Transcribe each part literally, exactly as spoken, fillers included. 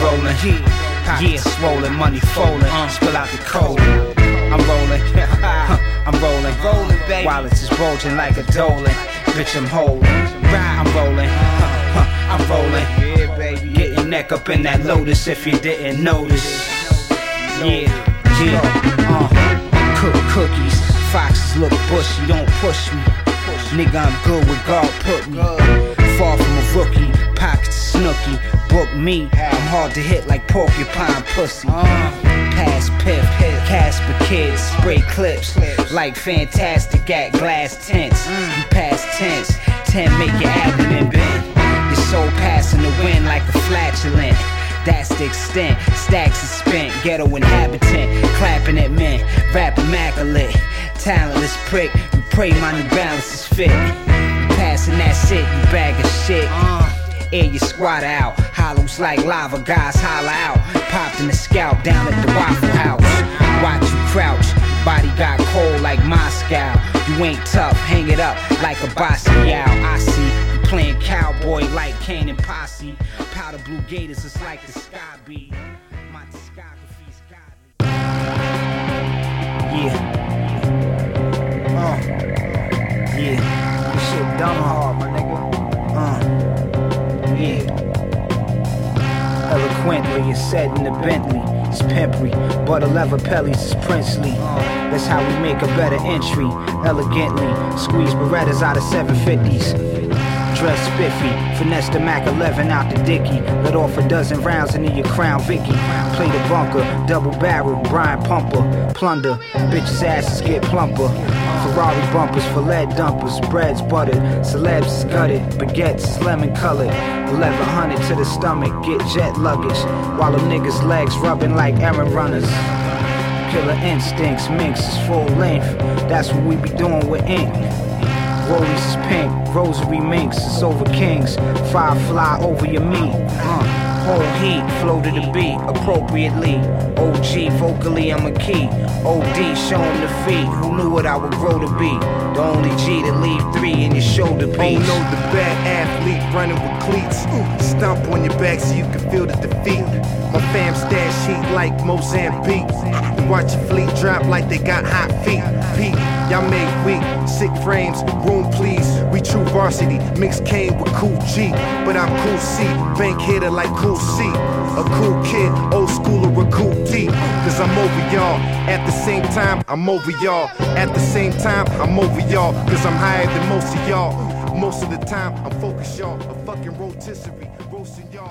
rolling, yeah, swollen, money falling, spill out the cold. I'm rolling, I'm rolling, rolling, baby. Wallets is bulging like a Dolan, bitch, I'm holding. I'm rolling, I'm rolling, yeah, baby. Getting neck up in that Lotus if you didn't notice. Yeah, yeah, uh, cook cookies. Foxes look bushy, don't push me. Nigga, I'm good with God put me. Far from a rookie, pockets snooky. Book me, I'm hard to hit like porcupine pussy. Pass piff, Casper kids, spray clips like fantastic at glass tents. You past tense, ten make your abdomen bend. Your soul passing the wind like a flatulent. That's the extent, stacks is spent. Ghetto inhabitant, clapping at men, rap immaculate. Talentless prick, you pray my new balance is fit. You passing that shit, you bag of shit. Air your squat out, hollows like lava, guys holler out. Popped in the scalp down at the Waffle House. Watch you crouch, body got cold like Moscow. You ain't tough, hang it up like a Basquiat. I see you playing cowboy like Kane and Posse. Powder blue gators, it's like the sky be. My discography's godly. Yeah. Uh. Yeah. This shit dumb hard, my nigga. Uh. Yeah. Eloquently, it's said in the Bentley. It's pimply, but a leather pellies is princely. That's how we make a better entry. Elegantly, squeeze Berettas out of seven fifties. Dress spiffy, finesse the Mac eleven out the dicky. Let off a dozen rounds into your Crown Vicky. Play the bunker, double barrel, Brian Pumper. Plunder, bitches' asses get plumper. Ferrari bumpers for lead dumpers. Bread's buttered, celebs is gutted. Baguettes is lemon colored. eleven hundred to the stomach, get jet luggage. While them niggas' legs rubbing like errand runners. Killer instincts, minx is full length. That's what we be doing with ink. Rollies is pink, rosary minks, it's over kings. Fire fly over your meat. Uh, whole heat, flow to the beat, appropriately. O G, vocally I'm a key. O D, showing the feet. Who knew what I would grow to be? The only G to leave three in your shoulder piece. Oh no, the bad athlete running with cleats. Stomp on your back so you can feel the defeat. My fam stash heat like Mozambique. Watch your fleet drop like they got hot feet. Pete, y'all make weak, sick frames, room please. We true varsity, mixed Kane with cool G. But I'm cool C, bank hitter like cool C. A cool kid, old school or a cool D. Cause I'm over y'all, at the same time I'm over y'all. At the same time I'm over y'all. Cause I'm higher than most of y'all. Most of the time I'm focused y'all. A fucking rotisserie, roasting y'all.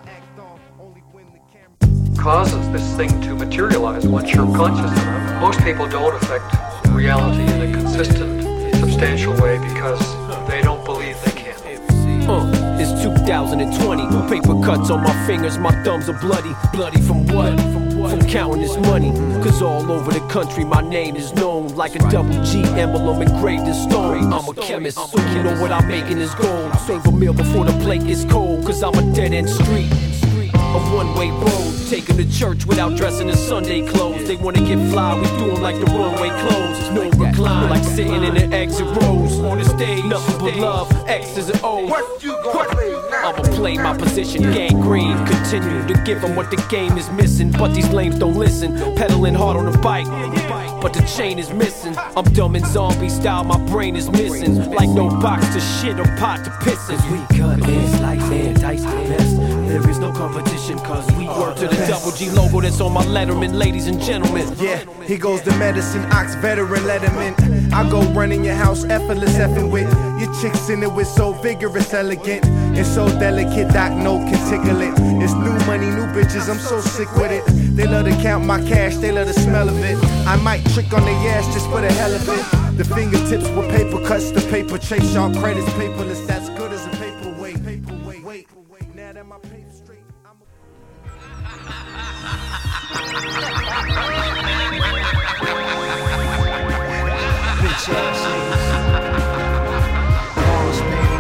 Causes this thing to materialize once you're conscious enough. Most people don't affect reality in a consistent, substantial way because they don't believe they can. Uh, it's two thousand twenty, paper cuts on my fingers, my thumbs are bloody. Bloody from what? From counting this money. Cause all over the country my name is known like a double G emblem engraved in stone. I'm a chemist, so you know what I'm making is gold. Save a meal before the plate gets cold, cause I'm a dead end street. A one-way road, taking to church without dressing in Sunday clothes. They wanna get fly, we do them like the runway clothes. No recline, like sitting in an exit rows. On the stage, nothing but love, X's and O's. What you gonna play now? I'ma play my position, gangrene. Continue to give them what the game is missing. But these lames don't listen, pedaling hard on the bike. But the chain is missing. I'm dumb and zombie style, my brain is missing. Like no box to shit or pot to piss in. We cut heads like man, dice the best. There is no competition cause we Word to the double G logo that's on my letterman, ladies and gentlemen. Yeah, here goes the medicine, ox veteran, let him in. I go run in your house, effortless effing with. Your chicks in it with so vigorous, elegant, and so delicate, Doc no can tickle it. It's new money, new bitches, I'm so sick with it. They love to count my cash, they love the smell of it. I might trick on their ass just for the hell of it. The fingertips with paper cuts, the paper chase, y'all credits paperless, that's good as a paperweight. Paperweight, wait, now that my paper straight, I'm a bitch ass niggas. Balls, baby.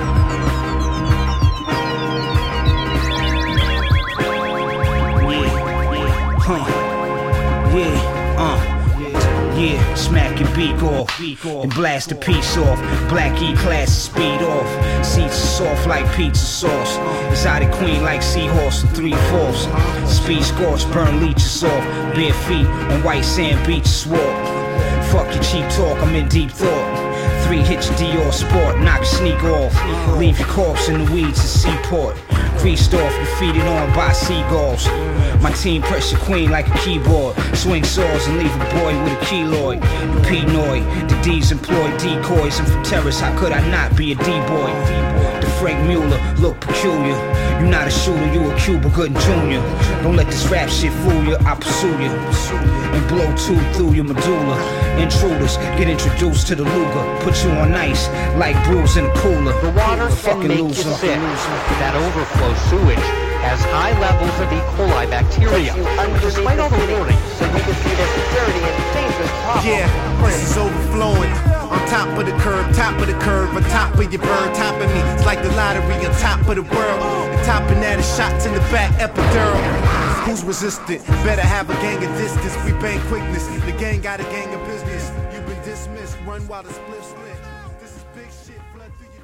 Yeah, yeah, huh. Yeah, uh, yeah, smack break your beak off, and blast the piece off. Black E-class speed off. Seats soft like pizza sauce. Exotic queen like seahorse and three fourths. Speed scorch, burn leeches off. Bare feet on white sand beaches walk. Fuck your cheap talk, I'm in deep thought. Three hit your Dior Sport, knock your sneak off. Leave your corpse in the weeds at Seaport. Greased off, you feed it on by seagulls. My team press your queen like a keyboard. Swing swords and leave a boy with a keloid. The Pinoy, the D's employ decoys. And from terrorists, how could I not be a D-boy? The Frank Mueller look peculiar. You not a shooter, you a Cuba Gooding Junior Don't let this rap shit fool you, I pursue you and blow two through your medulla. Intruders get introduced to the Luger. Put you on ice like brews in a cooler. The water can make you sick. That overflow sewage has high levels of E. coli bacteria. Despite all the warnings, so you can see their dirty and dangerous problem. Yeah, this is overflowing. On top of the curb, top of the curve, on top of your bird, top of me. It's like the lottery on top of the world. And topping that is shots in the back, epidural. Who's resistant? Better have a gang of distance. We bang quickness. The gang got a gang of business. You've been dismissed. Run while the split split. This is big shit. Flood through your